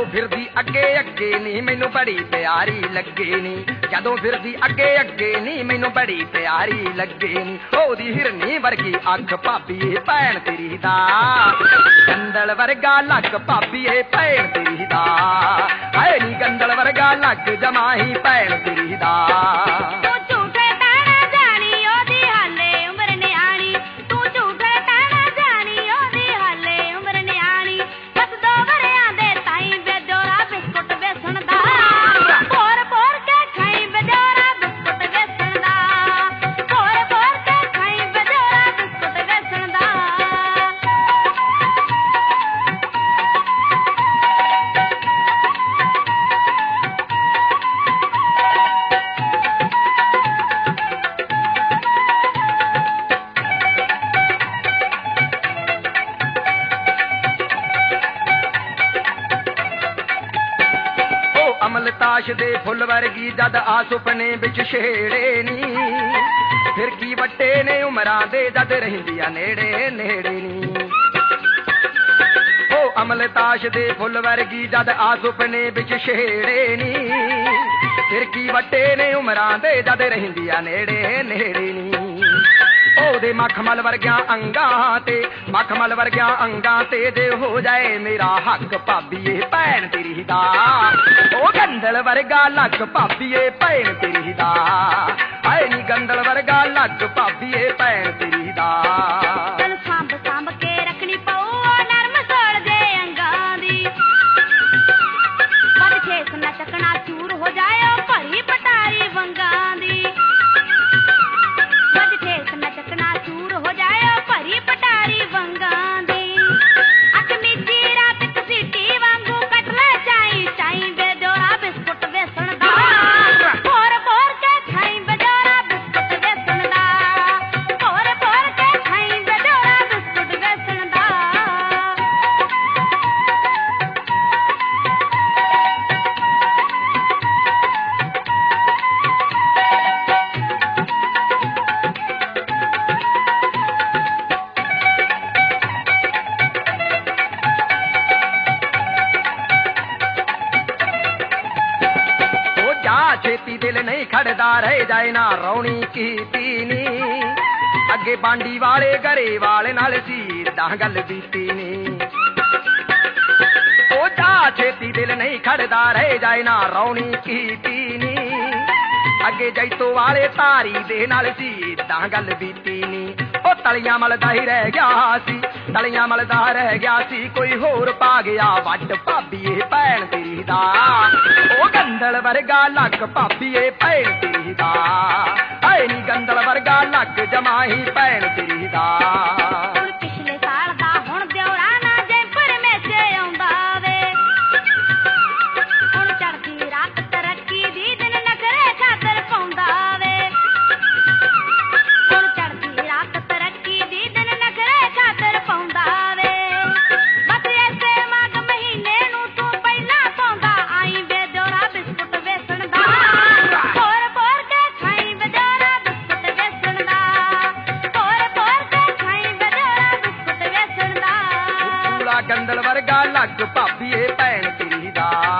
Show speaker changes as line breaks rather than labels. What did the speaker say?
ਫਿਰਦੀ ਅੱਗੇ ਅੱਗੇ ਨੀ ਮੈਨੂੰ ਬੜੀ ਪਿਆਰੀ ਲੱਗੇ ਨੀ, ਜਦੋਂ ਫਿਰਦੀ ਅੱਗੇ ਅੱਗੇ ਨੀ ਮੈਨੂੰ ਬੜੀ ਪਿਆਰੀ ਲੱਗੇ ਨੀ। ਉਹਦੀ ਹਿਰਨੀ ਵਰਗੀ ਅੱਖ ਭਾਬੀਏ ਭੈਣ ਤੇਰੀ ਦਾ, ਗੰਦਲ ਵਰਗਾ ਲੱਕ ਭਾਬੀਏ ਭੈਣ ਤੇਰੀ ਦਾ, ਹਾਏ ਨੀ ਗੰਦਲ ਵਰਗਾ ਲੱਕ ਜਮਾਈ ਭੈਣ ਤੇਰੀ ਦਾ। ਅਮਲਤਾਸ਼ ਦੇ ਫੁੱਲ ਵਰਗੀ ਜਦ ਆ ਸੁਪਨੇ ਵਿੱਚ ਛੇੜੇ ਨੀ, ਫਿਰ ਕੀ ਵੱਟੇ ਨੇ ਉਮਰਾਂ ਦੇ ਜਦ ਰਹਿੰਦੀਆਂ ਨੇੜੇ ਨੇੜੇ ਨੀ। ਉਹ ਅਮਲਤਾਸ਼ ਦੇ ਫੁੱਲ ਵਰਗੀ ਜਦ ਆ ਸੁਪਨੇ ਵਿੱਚ ਛੇੜੇ ਨੀ, ਫਿਰ ਕੀ ਵੱਟੇ ਨੇ ਉਮਰਾਂ ਦੇ ਜਦ ਰਹਿੰਦੀਆਂ ਨੇੜੇ ਨੇੜੇ ਨੀ। ਉਹਦੇ ਮਖਮਲ ਵਰਗਿਆਂ ਅੰਗਾਂ ਤੇ, ਮਖਮਲ ਵਰਗਿਆਂ ਅੰਗਾਂ ਤੇ ਜੇ ਹੋ ਜਾਏ ਮੇਰਾ ਹੱਕ ਭਾਬੀਏ ਭੈਣ ਤੇਰੀ ਦਾ, ਉਹ ਗੰਦਲ ਵਰਗਾ ਲੱਕ ਭਾਬੀਏ ਭੈਣ ਤੇਰੀ ਦਾ, ਹਾਏ ਨੀ ਗੰਦਲ ਵਰਗਾ ਲੱਕ ਭਾਬੀਏ ਭੈਣ ਤੇਰੀ ਦਾ।
ਤੈਨੂੰ ਸਾਂਭ ਸਾਂਭ ਕੇ ਰੱਖਣੀ ਪਊ ਨਰਮ ਸੋਲ ਦੇ ਅੰਗਾਂ ਦੀ, ਵੱਧ ਖੇਸ ਨਾ ਚੱਕਣਾ ਚੂਰ ਹੋ ਜਾਏ ਭਰੀ ਪਟਾਰੀ ਵੰਗਾਂ ਦੀ, ਵੱਧ ਖੇਸ ਨਾ ਚੱਕਣਾ ਚੂਰ ਹੋ ਜਾਏ ਭਰੀ ਪਟਾਰੀ ਵੰਗਾਂ ਦੀ। ਅੱਖ ਮੀਚੀ ਰਾਤ ਕਸੀਟੀ ਵਾਂਗੂ ਕੱਟ ਲੈ ਚਾਈ ਚਾਈ ਬੇਜੋੜਾ ਬਿਸਕੁਟ ਵੇਸਣ ਦਾ, ਭੋਰ ਭੋਰ ਕੇ ਖਾਈ ਬੇਜੋੜਾ ਬਿਸਕੁਟ ਵੇਸਣ ਦਾ, ਭੋਰ ਭੋਰ ਕੇ ਖਾਈ ਬੇਜੋੜਾ ਬਿਸਕੁਟ ਵੇਸਣ ਦਾ।
ਛੇਤੀ ਦਿਲ ਨਹੀਂ ਖੜਦਾ ਰਹਿ ਜਾਏ ਨਾ ਰੌਣੀ ਕੀਤੀ ਨੀ, ਅੱਗੇ ਬਾਂਡੀ ਵਾਲੇ ਘਰੇ ਵਾਲੇ ਨਾਲ ਸੀ ਏਦਾਂ ਗੱਲ ਬੀਤੀ ਨੀ। ਉਹ ਜਾ ਛੇਤੀ ਦਿਲ ਨਹੀਂ ਖੜਦਾ ਰਹਿ ਜਾਏ ਨਾ ਰੌਣੀ ਕੀਤੀ ਨੀ, ਅੱਗੇ ਜੈਤੋ ਵਾਲੇ ਧਾਰੀ ਦੇ ਨਾਲ ਸੀ ਏਦਾਂ ਗੱਲ ਬੀਤੀ ਨੀ। ਉਹ ਤਲੀਆਂ ਮਲਦਾ ਹੀ ਰਹਿ ਗਿਆ ਸੀ, ਤਲੀਆਂ ਮਲਦਾ ਰਹਿ ਗਿਆ ਸੀ, ਕੋਈ ਹੋਰ ਪਾ ਗਿਆ ਵੱਡ ਭਾਬੀਏ ਭੈਣ ਤੇਰੀ ਦਾ, ਉਹ ਗੰਦਲ ਵਰਗਾ ਲੱਕ ਭਾਬੀਏ ਭੈਣ ਤੇਰੀ ਦਾ, ਹਾਏ ਨੀ ਗੰਦਲ ਵਰਗਾ ਲੱਕ ਜਮਾਈ ਭੈਣ ਤੇਰੀ ਦਾ।
ਹੁਣ ਪਿਛਲੇ ਸਾਲ ਦਾ ਹੁਣ ਦਿਉਰਾ ਨਾ ਜੈਪੁਰ ਮੇਚੇ ਆਉਂਦਾ ਵੇ, ਹੁਣ ਚੜ੍ਹਦੀ ਰਾਤ ਤਰੱਕੀ ਦੀ ਦਿਨ ਨਖਰੇ ਖਾਤਰ ਪਾਉਂਦਾ ਵੇ, ਹੁਣ ਚੜ੍ਹਦੀ ਰਾਤ ਤਰੱਕੀ ਦੀ ਦਿਨ ਨਖਰੇ ਖਾਤਰ ਪਾਉਂਦਾ ਵੇ। ਬਸ ਐਸੇ ਮਾਘ ਮਹੀਨੇ ਨੂੰ ਤੂੰ ਪਹਿਲਾਂ ਪਾਉਂਦਾ ਆਈ ਬੇਜੋੜਾ ਬਿਸਕੁਟ ਵੇਸਣ ਦਾ, ਭੋਰ ਭੋਰ ਕੇ ਖਾਈ ਬੇਜੋੜਾ ਬਿਸਕੁਟ ਵੇਸਣ ਦਾ, ਭੋਰ ਭੋਰ ਕੇ ਖਾਈ ਬੇਜੋੜਾ ਬਿਸਕੁਟ ਵੇਸਣ ਦਾ।
ਪੂਰਾ ਗੰਦਲ ਵਰਗਾ ਲੱਕ ਭਾਬੀਏ ਭੈਣ ਤੇਰੀ ਦਾ।